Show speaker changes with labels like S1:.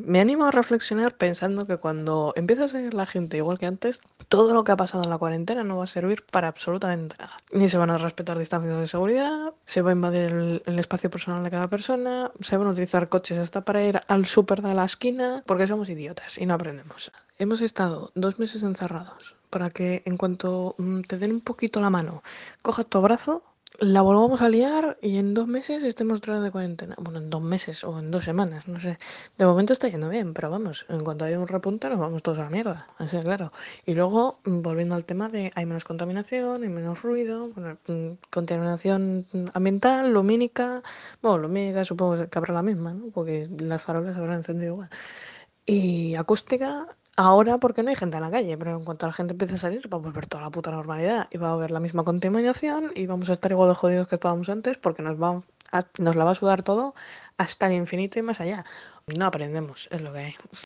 S1: Me animo a reflexionar pensando que cuando empieza a seguir la gente igual que antes, todo lo que ha pasado en la cuarentena no va a servir para absolutamente nada. Ni se van a respetar distancias de seguridad, se va a invadir el espacio personal de cada persona, se van a utilizar coches hasta para ir al súper de la esquina, porque somos idiotas y no aprendemos. Hemos estado 2 meses encerrados para que en cuanto te den un poquito la mano, cojas tu brazo, la volvamos a liar y en 2 meses estemos otra vez de cuarentena. Bueno, en 2 meses o en 2 semanas, no sé. De momento está yendo bien, pero vamos, en cuanto haya un repunte nos vamos todos a la mierda, así es claro. Y luego, volviendo al tema de hay menos contaminación, hay menos ruido, bueno, contaminación ambiental, lumínica, bueno, lumínica supongo que habrá la misma, ¿no? Porque las farolas habrán encendido igual. Y acústica, ahora porque no hay gente en la calle, pero en cuanto la gente empiece a salir, va a volver toda la puta normalidad y va a haber la misma contaminación y vamos a estar igual de jodidos que estábamos antes porque nos la va a sudar todo hasta el infinito y más allá. No aprendemos, es lo que hay.